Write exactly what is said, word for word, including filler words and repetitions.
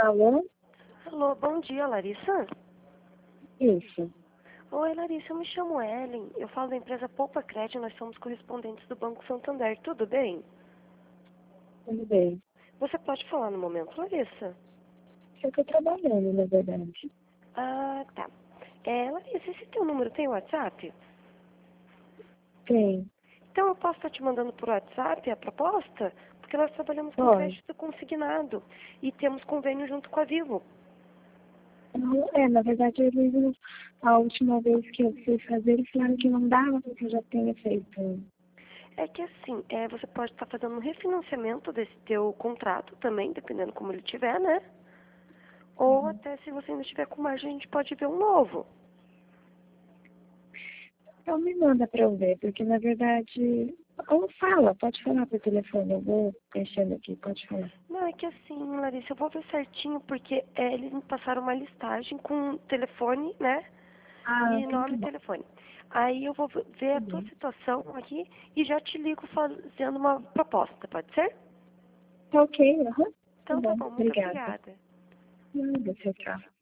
Alô? Alô, bom dia, Larissa. Isso. Oi, Larissa, eu me chamo Ellen. Eu falo da empresa Poupa Crédito, nós somos correspondentes do Banco Santander. Tudo bem? Tudo bem. Você pode falar no momento, Larissa? Eu estou trabalhando, na verdade. Ah, tá. É, Larissa, esse teu número tem WhatsApp? Tem. Então eu posso estar te mandando por WhatsApp a proposta? Porque nós trabalhamos com Pode. crédito consignado e temos convênio junto com a Vivo. Não, É, na verdade, eles, a última vez que eu fui fazer, eles falaram que não dava, porque eu já tinha feito. É que assim, é, você pode estar fazendo um refinanciamento desse teu contrato também, dependendo como ele tiver, né? Ou Uhum. até se você ainda estiver com margem, a gente pode ver um novo. Então me manda para eu ver, porque na verdade. Ou fala, pode falar por telefone, eu vou mexendo aqui, pode falar. Não, é que assim, Larissa, eu vou ver certinho, porque é, eles me passaram uma listagem com telefone, né? Ah, E então nome tá e bom. telefone. Aí eu vou ver Tá a tua bem. situação aqui e já te ligo fazendo uma proposta, pode ser? Tá ok, aham. Tá Então tá bom. bom, muito Obrigada. obrigada. Nada, tchau, tchau.